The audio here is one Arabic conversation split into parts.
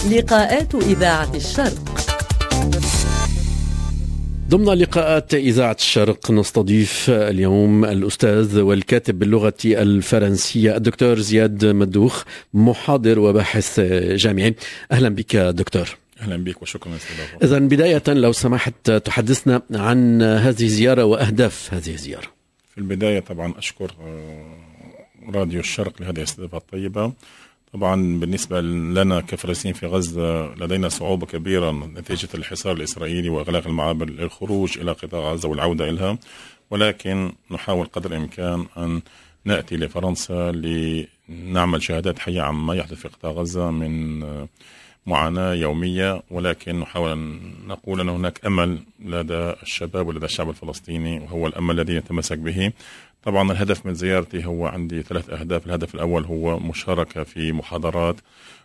لقاءات إذاعة الشرق. ضمن لقاءات إذاعة الشرق نستضيف اليوم الأستاذ والكاتب باللغة الفرنسية الدكتور زياد مدوخ، محاضر وباحث جامعي. أهلا بك دكتور. أهلا بك وشكرا للاستضافة. إذن بداية لو سمحت تحدثنا عن هذه الزيارة وأهداف هذه الزيارة. في البداية طبعا أشكر راديو الشرق لهذه الاستضافة الطيبة. طبعا بالنسبة لنا كفلسطينيين في غزة لدينا صعوبة كبيرة نتيجة الحصار الإسرائيلي وإغلاق المعابر للخروج إلى قطاع غزة والعودة إليها، ولكن نحاول قدر الإمكان أن نأتي لفرنسا لنعمل شهادات حية عما يحدث في قطاع غزة من معاناة يومية، ولكن نحاول أن نقول أن هناك أمل لدى الشباب ولدى الشعب الفلسطيني، وهو الأمل الذي يتمسك به. طبعا الهدف من زيارتي هو عندي 3 أهداف. الهدف الأول هو مشاركة في محاضرات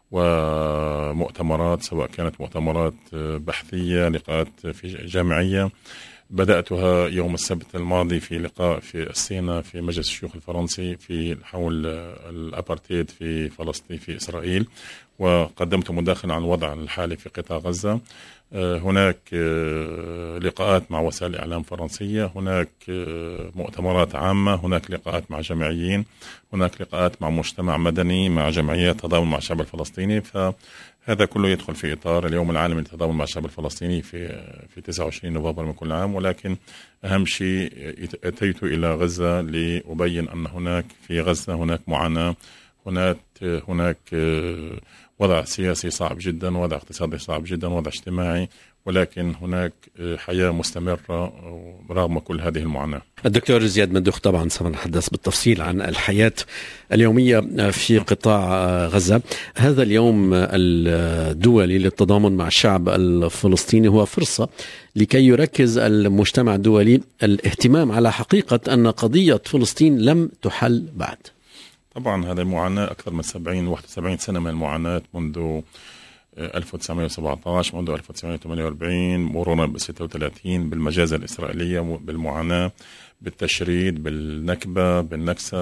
ومؤتمرات، سواء كانت مؤتمرات بحثية، لقاءات في جامعية. بدأتها يوم السبت الماضي في لقاء في السينا في مجلس الشيوخ الفرنسي في حول الأبارتيد في فلسطين في إسرائيل، وقدمت مداخلة عن الوضع الحالي في قطاع غزة. هناك لقاءات مع وسائل إعلام فرنسية، هناك مؤتمرات عامة، هناك لقاءات مع جمعيين، هناك لقاءات مع مجتمع مدني، مع جمعيات تضامن مع الشعب الفلسطيني. فهذا كله يدخل في إطار اليوم العالمي للتضامن مع الشعب الفلسطيني في 29 نوفمبر من كل عام. ولكن أهم شيء أتيت إلى غزة لأبين أن هناك في غزة هناك معاناة، هناك وضع سياسي صعب جدا، وضع اقتصادي صعب جدا، وضع اجتماعي، ولكن هناك حياة مستمرة رغم كل هذه المعاناة. الدكتور زياد مدوخ، طبعا سنتحدث بالتفصيل عن الحياة اليومية في قطاع غزة. هذا اليوم الدولي للتضامن مع الشعب الفلسطيني هو فرصة لكي يركز المجتمع الدولي الاهتمام على حقيقة أن قضية فلسطين لم تحل بعد. طبعا هذه المعاناة أكثر من 71 سنة من المعاناة، منذ 1917، منذ 1948، مرورا ب 36 بالمجازر الإسرائيلية، بالمعاناة، بالتشريد، بالنكبة، بالنكسة.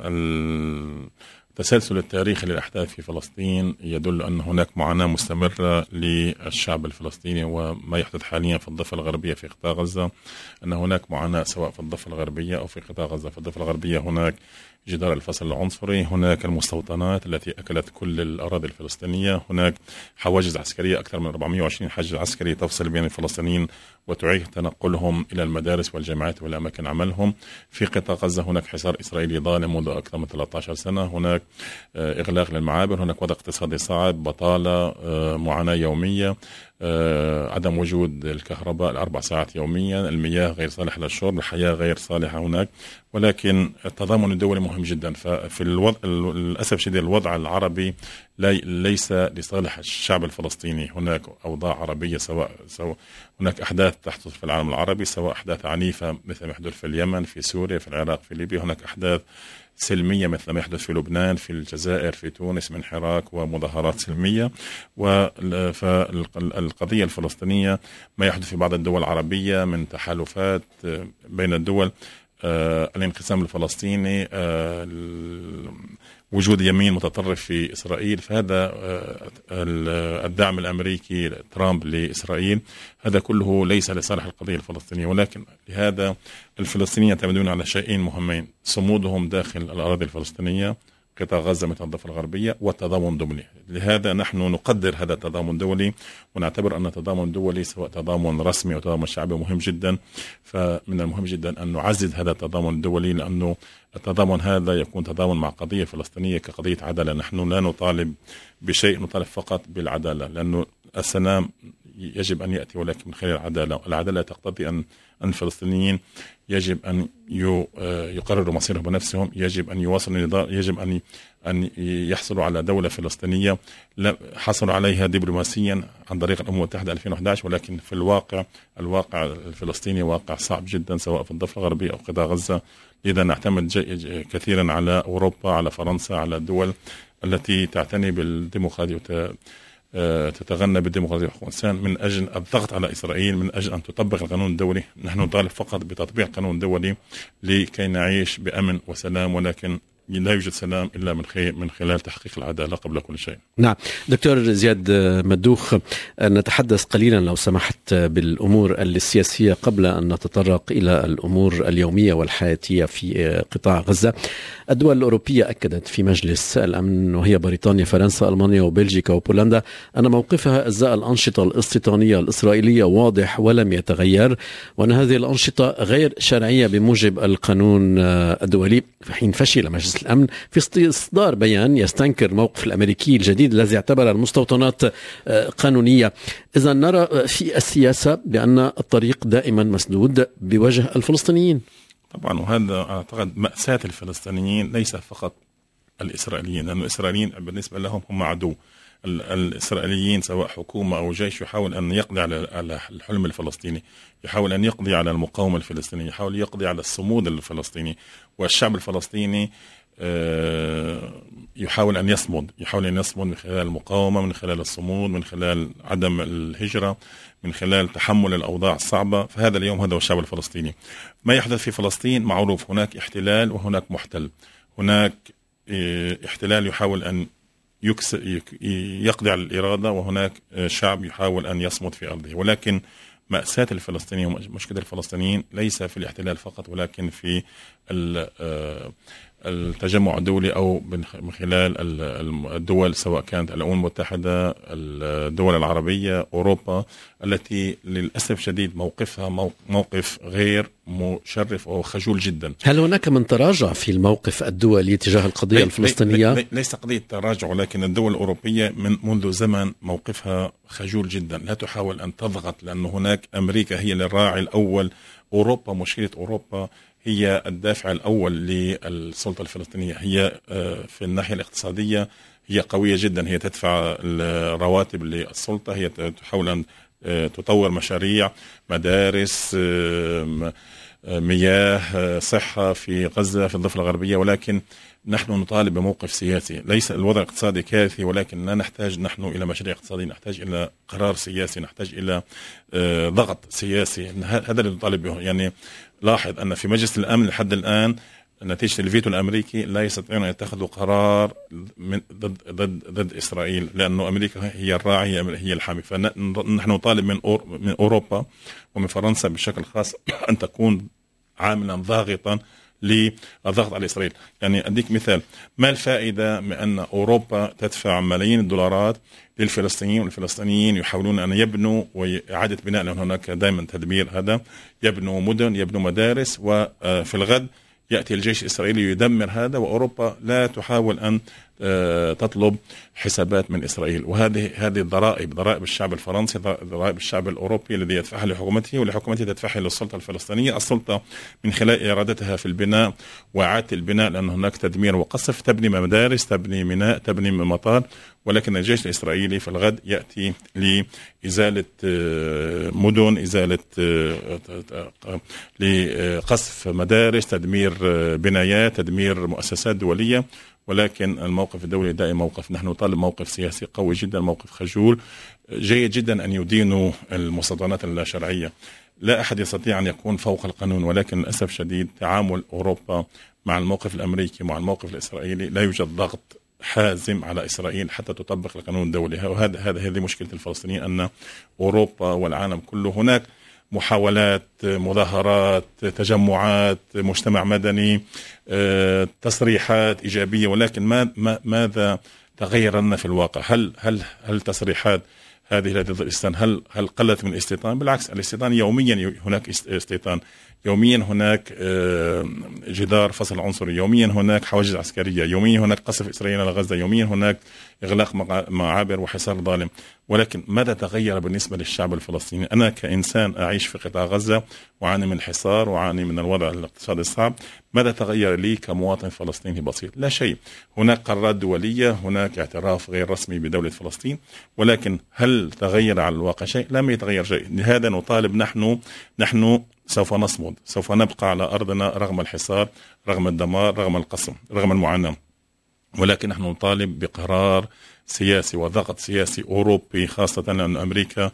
فالتسلسل التاريخي للأحداث في فلسطين يدل أن هناك معاناة مستمرة للشعب الفلسطيني. وما يحدث حاليا في الضفة الغربية في قطاع غزة أن هناك معاناة سواء في الضفة الغربية أو في قطاع غزة. في الضفة الغربية هناك جدار الفصل العنصري، هناك المستوطنات التي أكلت كل الأراضي الفلسطينية، هناك حواجز عسكرية، أكثر من 420 حاجز عسكري تفصل بين الفلسطينيين وتعيق تنقلهم إلى المدارس والجامعات والأماكن عملهم. في قطاع غزة هناك حصار إسرائيلي ظالم منذ أكثر من 13 سنة، هناك إغلاق للمعابر، هناك وضع اقتصادي صعب، بطالة، معاناة يومية، عدم وجود الكهرباء 4 ساعات يوميا، المياه غير صالحة للشرب، الحياة غير صالحة هناك. ولكن التضامن الدولي مهم جدا. ففي للأسف الشديد الوضع العربي ليس لصالح الشعب الفلسطيني. هناك أوضاع عربية، سواء هناك أحداث تحدث في العالم العربي، سواء أحداث عنيفة مثل ما يحدث في اليمن، في سوريا، في العراق، في ليبيا، هناك أحداث سلمية مثل ما يحدث في لبنان، في الجزائر، في تونس من حراك ومظاهرات سلمية. فالقضية الفلسطينية ما يحدث في بعض الدول العربية من تحالفات بين الدول، الانقسام الفلسطيني، وجود يمين متطرف في إسرائيل. فهذا الدعم الأمريكي ترامب لإسرائيل، هذا كله ليس لصالح القضية الفلسطينية. ولكن لهذا الفلسطينيين يعتمدون على شيئين مهمين: صمودهم داخل الأراضي الفلسطينية، قطاع غزة مثل الضفة الغربية، والتضامن الدولي. لهذا نحن نقدر هذا التضامن الدولي، ونعتبر أن التضامن الدولي سواء تضامن رسمي أو تضامن شعبي مهم جدا. فمن المهم جدا أن نعزز هذا التضامن الدولي، لأنه التضامن هذا يكون تضامن مع قضية فلسطينية كقضية عدالة. نحن لا نطالب بشيء، نطالب فقط بالعدالة، لأنه السلام يجب أن يأتي ولكن من خلال العدالة. العدالة تقتضي أن الفلسطينيين يجب أن يقرروا مصيرهم بنفسهم، يجب أن يواصلوا النضال، يجب أن يحصلوا على دولة فلسطينية حصلوا عليها دبلوماسيا عن طريق الأمم المتحدة 2011. ولكن في الواقع الفلسطيني واقع صعب جدا، سواء في الضفة الغربية أو قطاع غزة. لذا نعتمد كثيرا على أوروبا، على فرنسا، على الدول التي تعتني بالديمقراطية تتغنى بالديمقراطية وحقوق الإنسان، من أجل الضغط على إسرائيل، من أجل أن تطبق القانون الدولي. نحن نطالب فقط بتطبيق القانون الدولي لكي نعيش بأمن وسلام، ولكن لا يوجد سلام إلا من خلال تحقيق العدالة قبل كل شيء. نعم دكتور زياد مدوخ، نتحدث قليلا لو سمحت بالأمور السياسية قبل أن نتطرق إلى الأمور اليومية والحياتية في قطاع غزة. الدول الأوروبية أكدت في مجلس الأمن، وهي بريطانيا فرنسا ألمانيا وبلجيكا وبولندا، أن موقفها إزاء الأنشطة الاستيطانية الإسرائيلية واضح ولم يتغير، وأن هذه الأنشطة غير شرعية بموجب القانون الدولي، في حين فشل مجلس الأمن في إصدار بيان يستنكر موقف الأمريكي الجديد الذي اعتبر المستوطنات قانونية. إذا نرى في السياسة بأن الطريق دائما مسدود بوجه الفلسطينيين. طبعا، وهذا أعتقد مأساة الفلسطينيين ليس فقط الإسرائيليين، لأن الإسرائيليين بالنسبة لهم هم عدو. الإسرائيليين سواء حكومة أو جيش يحاول أن يقضي على الحلم الفلسطيني، يحاول أن يقضي على المقاومة الفلسطينية، يحاول يقضي على الصمود الفلسطيني. والشعب الفلسطيني يحاول أن يصمد من خلال المقاومة، من خلال الصمود، من خلال عدم الهجرة، من خلال تحمل الأوضاع الصعبة. فهذا اليوم هذا هو الشعب الفلسطيني. ما يحدث في فلسطين معروف، هناك احتلال وهناك محتل. هناك احتلال يحاول أن يقضي على الإرادة، وهناك شعب يحاول أن يصمد في أرضه. ولكن مأساة الفلسطينيين ومشكلة الفلسطينيين ليس في الاحتلال فقط، ولكن في التجمع الدولي أو من خلال الدول، سواء كانت الأمم المتحدة، الدول العربية، أوروبا، التي للأسف شديد موقفها موقف غير مشرف أو خجول جدا. هل هناك من تراجع في الموقف الدولي تجاه القضية الفلسطينية؟ ليس قضية تراجع، ولكن الدول الأوروبية منذ زمن موقفها خجول جدا، لا تحاول أن تضغط، لأن هناك أمريكا هي الراعي الأول. أوروبا، مشكلة أوروبا هي الدافع الأول للسلطة الفلسطينية. هي في الناحية الاقتصادية هي قوية جدا، هي تدفع الرواتب للسلطة، هي تحاول أن تطور مشاريع، مدارس، مياه، صحة في غزة، في الضفة الغربية. ولكن نحن نطالب بموقف سياسي. ليس الوضع الاقتصادي كارثي، ولكن لا نحتاج نحن إلى مشاريع اقتصادية، نحتاج إلى قرار سياسي، نحتاج إلى ضغط سياسي. هذا اللي نطالب به. يعني لاحظ أن في مجلس الأمن لحد الآن نتيجة الفيتو الأمريكي لا يستطيعون أن يتخذوا قرار ضد إسرائيل، لأنه أمريكا هي الراعي، هي الحامي. فنحن نطالب من أوروبا ومن فرنسا بشكل خاص أن تكون عاملا ضاغطا للضغط على إسرائيل. يعني أديك مثال، ما الفائدة من أن أوروبا تدفع ملايين الدولارات للفلسطينيين، والفلسطينيين يحاولون أن يبنوا وإعادة بناء، لأن هناك دائما تدمير، هذا يبنوا مدن، يبنوا مدارس، وفي الغد يأتي الجيش الإسرائيلي يدمر هذا، وأوروبا لا تحاول أن تطلب حسابات من إسرائيل. وهذه ضرائب الشعب الفرنسي، ضرائب الشعب الأوروبي الذي يدفعها لحكومته، ولحكومته تدفعها للسلطة الفلسطينية. السلطة من خلال إرادتها في البناء وإعادة البناء، لأن هناك تدمير وقصف، تبني مدارس، تبني ميناء، تبني مطار. ولكن الجيش الإسرائيلي في الغد يأتي لإزالة مدن، إزالة لقصف مدارس، تدمير بنايات، تدمير مؤسسات دولية. ولكن الموقف الدولي دائما موقف، نحن نطالب موقف سياسي قوي جدا، موقف خجول. جيد جدا أن يدينوا المستوطنات اللا شرعية، لا أحد يستطيع أن يكون فوق القانون، ولكن للأسف شديد تعامل أوروبا مع الموقف الأمريكي ومع الموقف الإسرائيلي لا يوجد ضغط حازم على إسرائيل حتى تطبق القانون الدولي. هذه مشكلة الفلسطينيين، أن أوروبا والعالم كله هناك محاولات، مظاهرات، تجمعات، مجتمع مدني، تصريحات إيجابية، ولكن ماذا تغير لنا في الواقع؟ هل تصريحات هذه ضد الاستيطان هل قلت من الاستيطان؟ بالعكس، الاستيطان يوميا هناك استيطان، يوميا هناك جدار فصل عنصري، يوميا هناك حواجز عسكرية، يوميا هناك قصف إسرائيلي على غزة، يوميا هناك إغلاق معابر وحصار ظالم. ولكن ماذا تغير بالنسبة للشعب الفلسطيني؟ أنا كإنسان أعيش في قطاع غزة وعاني من الحصار وعاني من الوضع الاقتصادي الصعب، ماذا تغير لي كمواطن فلسطيني بسيط؟ لا شيء. هناك قرارات دولية، هناك اعتراف غير رسمي بدولة فلسطين، ولكن هل تغير على الواقع شيء؟ لم يتغير شيء. لهذا نطالب نحن سوف نصمد، سوف نبقى على أرضنا رغم الحصار، رغم الدمار، رغم القسم، رغم المعاناة. ولكن نحن نطالب بقرار سياسي وضغط سياسي أوروبي، خاصة أن أمريكا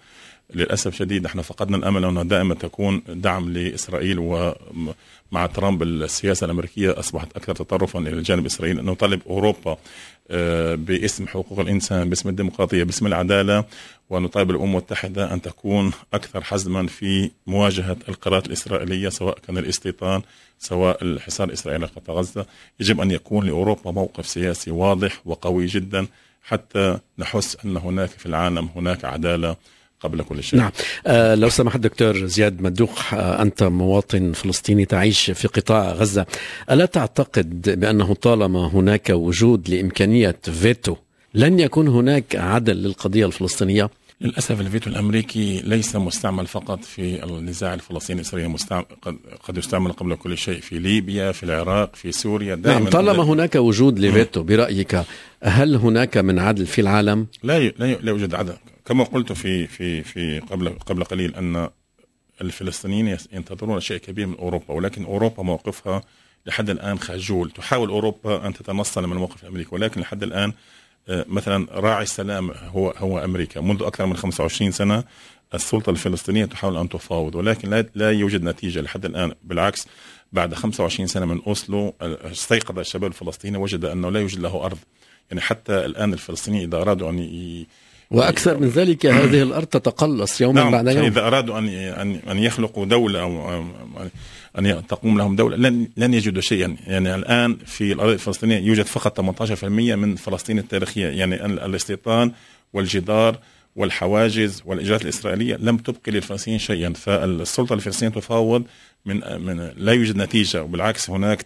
للأسف شديد نحن فقدنا الأمل أنه دائما تكون دعم لإسرائيل، ومع ترامب السياسة الأمريكية أصبحت أكثر تطرفا إلى الجانب الإسرائيلي، أنه طالب أوروبا باسم حقوق الإنسان، باسم الديمقراطية، باسم العدالة، ونطالب الأمم المتحدة أن تكون أكثر حزما في مواجهة القرارات الإسرائيلية، سواء كان الاستيطان، سواء الحصار الإسرائيلي على قطاع غزة. يجب أن يكون لأوروبا موقف سياسي واضح وقوي جدا حتى نحس أن هناك في العالم هناك عدالة قبل كل شيء. نعم. لو سمحت دكتور زياد مدوخ، أنت مواطن فلسطيني تعيش في قطاع غزة، ألا تعتقد بأنه طالما هناك وجود لإمكانية فيتو لن يكون هناك عدل للقضية الفلسطينية؟ للأسف الفيتو الأمريكي ليس مستعمل فقط في النزاع الفلسطيني الإسرائيلي، قد يستعمل قبل كل شيء في ليبيا، في العراق، في سوريا. نعم. طالما هناك وجود لفيتو، برأيك هل هناك من عدل في العالم؟ لا يوجد عدل. كما قلت في قبل قليل أن الفلسطينيين ينتظرون شيء كبير من أوروبا، ولكن أوروبا موقفها لحد الآن خجول. تحاول أوروبا أن تتنصل من الموقف الأمريكي، ولكن لحد الآن مثلا راعي السلام هو أمريكا. منذ أكثر من 25 سنة السلطة الفلسطينية تحاول أن تفاوض، ولكن لا يوجد نتيجة لحد الآن. بالعكس، بعد 25 سنة من أوسلو استيقظ الشباب الفلسطيني، وجد أنه لا يوجد له أرض. يعني حتى الآن الفلسطينيين إذا أرادوا وأكثر من ذلك هذه الأرض تتقلص يوما بعد يوم. إذا أرادوا أن يخلقوا دولة أو أن تقوم لهم دولة لن يجدوا شيئا. يعني الآن في الأرض الفلسطينية يوجد فقط 18% من فلسطين التاريخية. يعني الاستيطان والجدار والحواجز والإجراءات الإسرائيلية لم تبقي للفلسطينيين شيئا. فالسلطة الفلسطينية تفاوض من لا يوجد نتيجة، وبالعكس هناك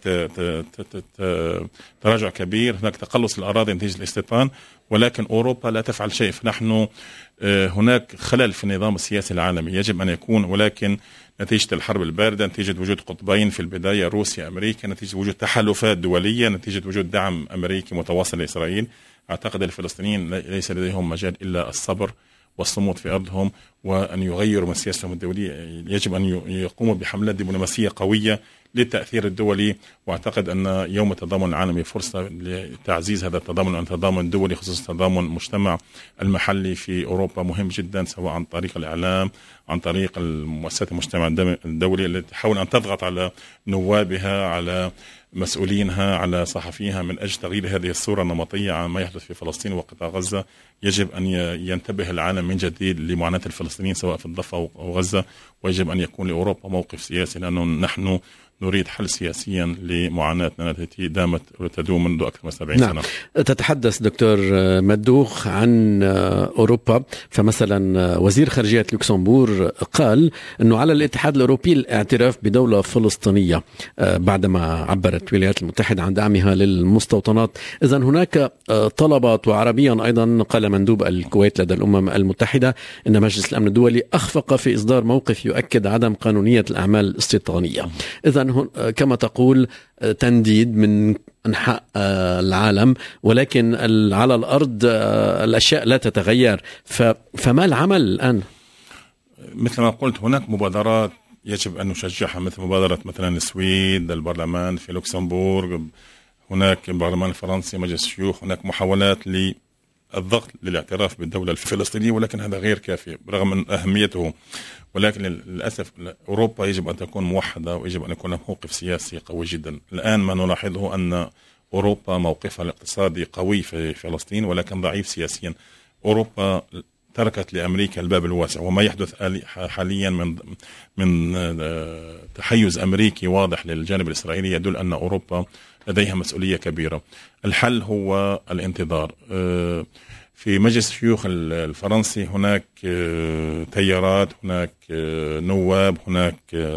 تراجع كبير، هناك تقلص الأراضي نتيجة الاستيطان، ولكن أوروبا لا تفعل شيء. فنحن هناك خلل في النظام السياسي العالمي يجب أن يكون، ولكن نتيجة الحرب الباردة، نتيجة وجود قطبين في البداية روسيا أمريكا، نتيجة وجود تحالفات دولية، نتيجة وجود دعم أمريكي متواصل لإسرائيل، أعتقد الفلسطينيين ليس لديهم مجال إلا الصبر والصمود في أرضهم، وأن يغيروا من سياستهم الدولية. يجب أن يقوموا بحملات دبلوماسية قوية للتأثير الدولي، وأعتقد أن يوم التضامن العالمي فرصة لتعزيز هذا التضامن، أن التضامن الدولي خصوصا تضامن المجتمع المحلي في أوروبا مهم جدا، سواء عن طريق الإعلام، عن طريق المؤسسات المجتمع الدولي التي تحاول أن تضغط على نوابها، على مسؤولينها، على صحفيها، من أجل تغيير هذه الصورة النمطية عن ما يحدث في فلسطين وقطاع غزة. يجب أن ينتبه العالم من جديد لمعاناة الفلسطينيين سواء في الضفة أو غزة، ويجب أن يكون لأوروبا موقف سياسي، لأنه نحن نريد حل سياسيا لمعاناتنا التي دامت وتدوم منذ أكثر من 70 سنة. تتحدث دكتور مدوخ عن أوروبا، فمثلا وزير خارجية لوكسمبور قال أنه على الاتحاد الأوروبي الاعتراف بدولة فلسطينية بعدما عبرت الولايات المتحدة عن دعمها للمستوطنات. إذن هناك طلبات، وعربيا أيضا قال مندوب الكويت لدى الأمم المتحدة أن مجلس الأمن الدولي أخفق في إصدار موقف يؤكد عدم قانونية الأعمال الاستيطانية. إذن كما تقول تنديد من أنحاء العالم، ولكن على الأرض الأشياء لا تتغير. فما العمل الآن؟ مثل ما قلت هناك مبادرات يجب أن نشجعها، مثل مبادرة مثلا السويد، البرلمان في لوكسمبورغ، هناك البرلمان الفرنسي، مجلس الشيوخ. هناك محاولات للضغط للاعتراف بالدولة الفلسطينية، ولكن هذا غير كافي برغم من أهميته. ولكن للأسف أوروبا يجب أن تكون موحدة، ويجب أن يكون موقف سياسي قوي جدا. الآن ما نلاحظه أن أوروبا موقفها الاقتصادي قوي في فلسطين، ولكن ضعيف سياسيا. أوروبا تركت لأمريكا الباب الواسع، وما يحدث حاليا من تحيز أمريكي واضح للجانب الإسرائيلي يدل أن أوروبا لديها مسؤولية كبيرة. الحل هو الانتظار. في مجلس الشيوخ الفرنسي هناك تيارات، هناك نواب، هناك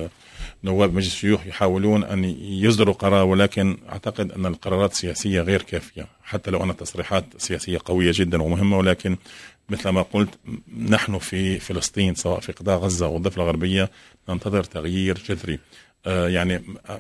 نواب مجلس الشيوخ يحاولون أن يصدروا قرار، ولكن أعتقد أن القرارات السياسية غير كافية، حتى لو أن التصريحات سياسية قوية جدا ومهمة. ولكن مثل ما قلت نحن في فلسطين سواء في قطاع غزة أو الضفة الغربية ننتظر تغيير جذري. يعني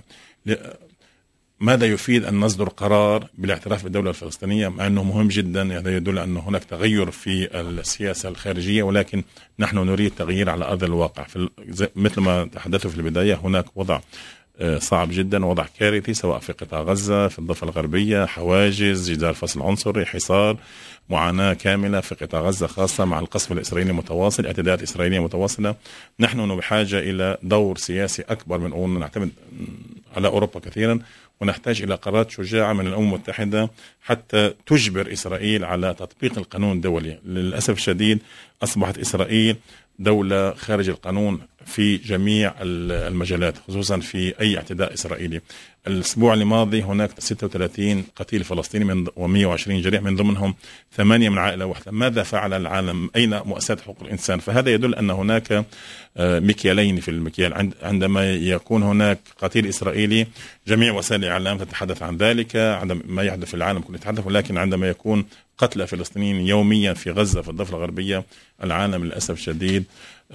ماذا يفيد أن نصدر قرار بالاعتراف بالدولة الفلسطينية مع أنه مهم جدا؟ هذا يدل أن هناك تغير في السياسة الخارجية، ولكن نحن نريد تغيير على أرض الواقع. مثل ما تحدثوا في البداية هناك وضع صعب جدا، وضع كارثي سواء في قطاع غزة، في الضفة الغربية، حواجز، جدار فصل عنصري، حصار، معاناة كاملة في قطاع غزة خاصة مع القصف الإسرائيلي المتواصل، اعتداءات إسرائيلية متواصلة. نحن بحاجة إلى دور سياسي أكبر من أن نعتمد على أوروبا كثيرا، ونحتاج إلى قرارات شجاعة من الأمم المتحدة حتى تجبر إسرائيل على تطبيق القانون الدولي. للأسف الشديد أصبحت إسرائيل دولة خارج القانون في جميع المجالات، خصوصا في أي اعتداء إسرائيلي. الأسبوع الماضي هناك 36 قتيل فلسطيني و120 جريح، من ضمنهم 8 من عائلة واحدة. ماذا فعل العالم؟ أين مؤسسات حقوق الإنسان؟ فهذا يدل أن هناك مكيالين في المكيال. عندما يكون هناك قتيل إسرائيلي جميع وسائل الإعلام تتحدث عن ذلك، عندما يحدث في العالم كله يتحدث، ولكن عندما يكون قتلى فلسطينيين يوميا في غزة في الضفة الغربية العالم للأسف الشديد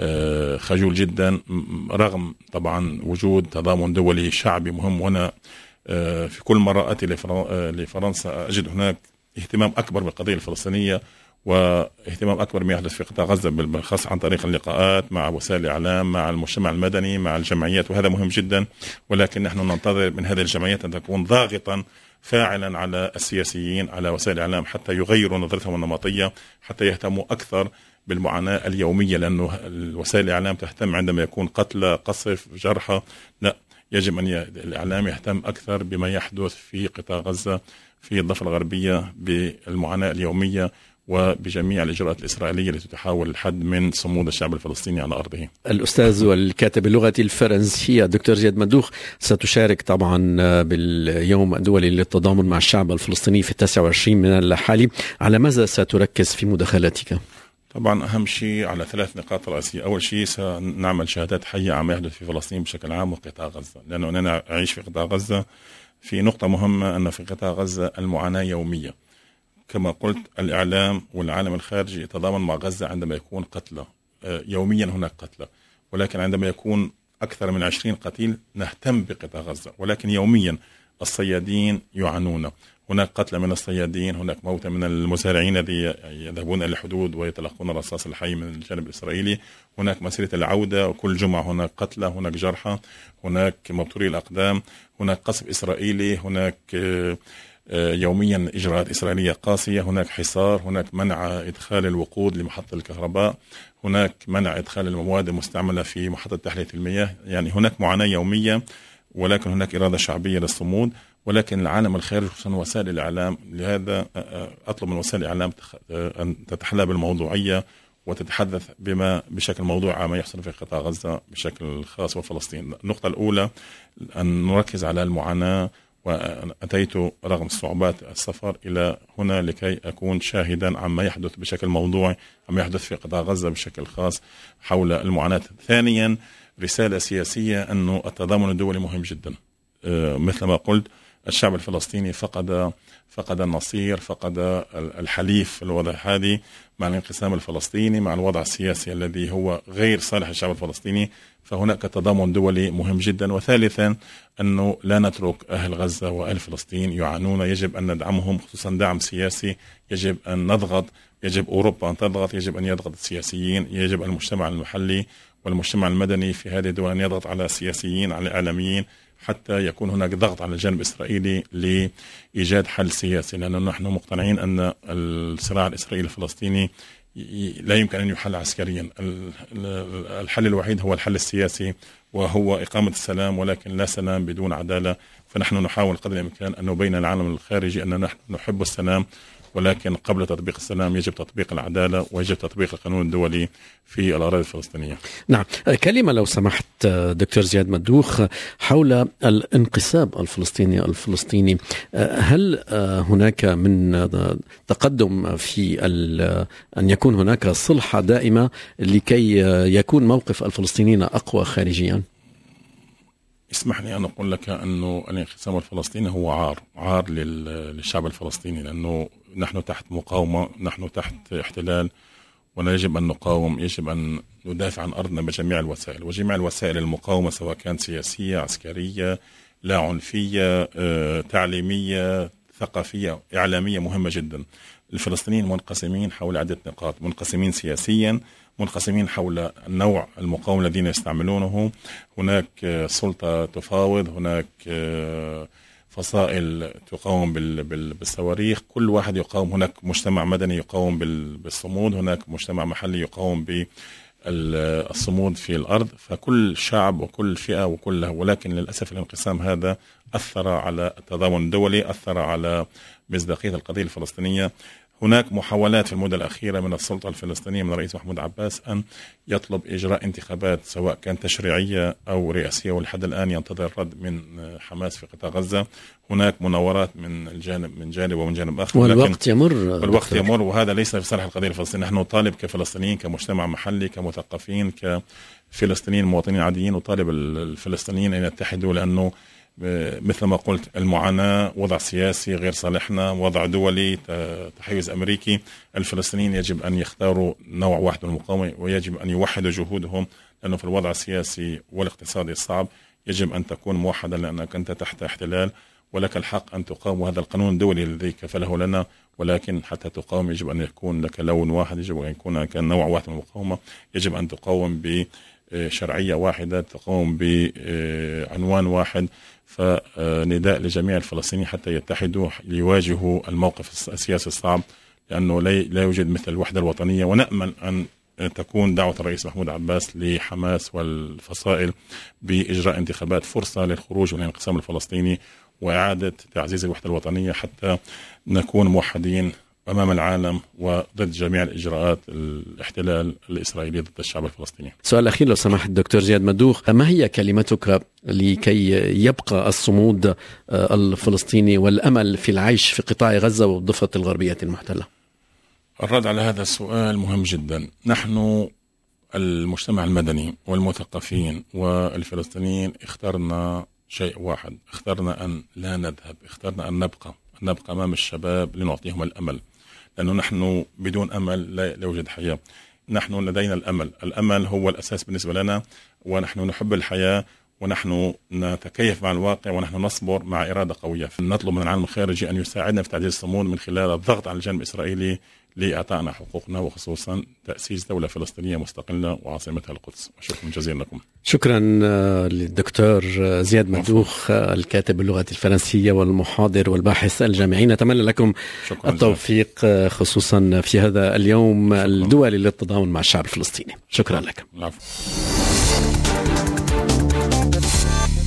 خجول جدا، رغم طبعا وجود تضامن دولي شعبي مهم. وأنا في كل مرة أتي لفرنسا أجد هناك اهتمام أكبر بالقضية الفلسطينية، واهتمام أكبر بما يحدث في قطاع غزة بالخاص عن طريق اللقاءات مع وسائل الإعلام، مع المجتمع المدني، مع الجمعيات، وهذا مهم جدا. ولكن نحن ننتظر من هذه الجمعيات أن تكون ضاغطا فاعلا على السياسيين، على وسائل الإعلام، حتى يغيروا نظرتهم النمطية، حتى يهتموا أكثر بالمعاناة اليومية، لأنه وسائل الإعلام تهتم عندما يكون قتلى، قصف، جرحى. لا، يجب أن الإعلام يهتم أكثر بما يحدث في قطاع غزة، في الضفة الغربية، بالمعاناة اليومية وبجميع الإجراءات الإسرائيلية التي تحاول الحد من صمود الشعب الفلسطيني على أرضه. الأستاذ والكاتب اللغة الفرنسية دكتور زياد مدوخ ستشارك طبعا باليوم الدولي للتضامن مع الشعب الفلسطيني في 29 من الحالي. على ماذا ستركز في مداخلتك؟ طبعا أهم شيء على 3 نقاط رئيسية. أول شيء سنعمل شهادات حية عما يحدث في فلسطين بشكل عام وقطاع غزة، لأنه أنا أعيش في قطاع غزة. في نقطة مهمة أن في قطاع غزة المعاناة يومية، كما قلت الإعلام والعالم الخارجي يتضامن مع غزة عندما يكون قتلى، يوميا هناك قتلى، ولكن عندما يكون أكثر من 20 قتيل نهتم بقطاع غزة، ولكن يوميا الصيادين يعانون، هناك قتلى من الصيادين، هناك موتى من المزارعين الذين يذهبون إلى الحدود ويتلقون الرصاص الحي من الجانب الإسرائيلي، هناك مسيرة العودة وكل جمعة هناك قتلى، هناك جرحى، هناك مبتوري الأقدام، هناك قصف إسرائيلي، هناك يوميا إجراءات إسرائيلية قاسية، هناك حصار، هناك منع إدخال الوقود لمحطة الكهرباء، هناك منع إدخال المواد المستعملة في محطة تحلية المياه. يعني هناك معاناة يومية، ولكن هناك إرادة شعبية للصمود. ولكن العالم الخارجي خصوصا وسائل الإعلام، لهذا أطلب من وسائل الإعلام أن تتحلى بالموضوعية وتتحدث بما بشكل موضوعي ما يحصل في قطاع غزة بشكل خاص وفلسطين. النقطة الأولى أن نركز على المعاناة، وأتيت رغم صعوبات السفر إلى هنا لكي أكون شاهدا عما يحدث بشكل موضوعي، عما يحدث في قطاع غزة بشكل خاص حول المعاناة. ثانيا رسالة سياسية أنه التضامن الدولي مهم جدا. مثل ما قلت الشعب الفلسطيني فقد النصير، فقد الحليف في الوضع هذه مع الانقسام الفلسطيني، مع الوضع السياسي الذي هو غير صالح للشعب الفلسطيني، فهناك تضامن دولي مهم جدا. وثالثا أنه لا نترك أهل غزة وأهل فلسطين يعانون، يجب أن ندعمهم خصوصا دعم سياسي، يجب أن نضغط، يجب أوروبا أن تضغط، يجب أن يضغط السياسيين، يجب المجتمع المحلي والمجتمع المدني في هذه الدول أن يضغط على السياسيين، على الإعلاميين، حتى يكون هناك ضغط على الجانب الإسرائيلي لإيجاد حل سياسي، لأنه نحن مقتنعين أن الصراع الإسرائيلي الفلسطيني لا يمكن أن يحل عسكريا. الحل الوحيد هو الحل السياسي، وهو إقامة السلام، ولكن لا سلام بدون عدالة. فنحن نحاول قدر الإمكان أن نبين العالم الخارجي أننا نحن نحب السلام، ولكن قبل تطبيق السلام يجب تطبيق العدالة ويجب تطبيق القانون الدولي في الأراضي الفلسطينية. نعم، كلمة لو سمحت دكتور زياد مدوخ حول الانقسام الفلسطيني. هل هناك من تقدم في أن يكون هناك صلحة دائمة لكي يكون موقف الفلسطينيين أقوى خارجيا؟ اسمح لي أن أقول لك أنه الانقسام الفلسطيني هو عار للشعب الفلسطيني، لأنه نحن تحت مقاومة، نحن تحت احتلال، ويجب أن نقاوم، يجب أن ندافع عن أرضنا بجميع الوسائل، وجميع الوسائل المقاومة سواء كانت سياسية، عسكرية، لا عنفية، تعليمية، ثقافية، إعلامية، مهمة جدا. الفلسطينيين منقسمين حول عدة نقاط، منقسمين سياسيا، منقسمين حول نوع المقاومة الذين يستعملونه. هناك سلطة تفاوض، هناك فصائل تقاوم بالصواريخ، كل واحد يقاوم. هناك مجتمع مدني يقاوم بالصمود، هناك مجتمع محلي يقاوم بالصمود في الأرض. فكل شعب وكل فئة وكلها، ولكن للأسف الانقسام هذا أثر على التضامن الدولي، أثر على مصداقية القضية الفلسطينية. هناك محاولات في المدة الأخيرة من السلطة الفلسطينية من الرئيس محمود عباس أن يطلب إجراء انتخابات سواء كان تشريعية أو رئاسية، ولحد الآن ينتظر الرد من حماس في قطاع غزة. هناك مناورات من جانب ومن جانب آخر، والوقت يمر، وهذا ليس في صالح القضية الفلسطينية. نحن نطالب كفلسطينيين، كمجتمع محلي، كمثقفين، كفلسطينيين مواطنين عاديين، نطالب الفلسطينيين أن يتحدوا، لأنه مثل ما قلت المعاناة، وضع سياسي غير صالحنا، وضع دولي، تحيز أمريكي. الفلسطينيين يجب أن يختاروا نوع واحد من المقاومة، ويجب أن يوحدوا جهودهم، لأنه في الوضع السياسي والاقتصادي الصعب يجب أن تكون موحدا، لأنك أنت تحت احتلال ولك الحق أن تقاوم. وهذا القانون الدولي الذي كفله لنا، ولكن حتى تقاوم يجب أن يكون لك لون واحد، يجب أن يكون لك نوع واحد من المقاومة، يجب أن تقاوم بشرعية واحدة، تقاوم بعنوان واحد. فنداء لجميع الفلسطينيين حتى يتحدوا ليواجهوا الموقف السياسي الصعب، لأنه لا يوجد مثل الوحدة الوطنية. ونأمل أن تكون دعوة الرئيس محمود عباس لحماس والفصائل بإجراء انتخابات فرصة للخروج من الانقسام الفلسطيني وإعادة تعزيز الوحدة الوطنية، حتى نكون موحدين أمام العالم وضد جميع الإجراءات الاحتلال الإسرائيلي ضد الشعب الفلسطيني. سؤال أخير لو سمحت دكتور زياد مدوخ، ما هي كلمتك لكي يبقى الصمود الفلسطيني والأمل في العيش في قطاع غزة والضفة الغربية المحتلة؟ الرد على هذا السؤال مهم جدا. نحن المجتمع المدني والمثقفين والفلسطينيين اخترنا شيء واحد، اخترنا أن لا نذهب، اخترنا أن نبقى أمام الشباب لنعطيهم الأمل، لأنه نحن بدون أمل لا يوجد حياة. نحن لدينا الأمل هو الأساس بالنسبة لنا، ونحن نحب الحياة، ونحن نتكيف مع الواقع، ونحن نصبر مع إرادة قوية. نطلب من العالم الخارجي أن يساعدنا في تعزيز الصمود من خلال الضغط على الجانب الإسرائيلي لإعطائنا حقوقنا، وخصوصا تأسيس دولة فلسطينية مستقلة وعاصمتها القدس. شكرا جزيلا لكم. شكرا للدكتور زياد مدوخ، الكاتب باللغة الفرنسية والمحاضر والباحث الجامعي. نتمنى لكم التوفيق خصوصا في هذا اليوم الدولي للتضامن مع الشعب الفلسطيني. شكرا لك. العفو.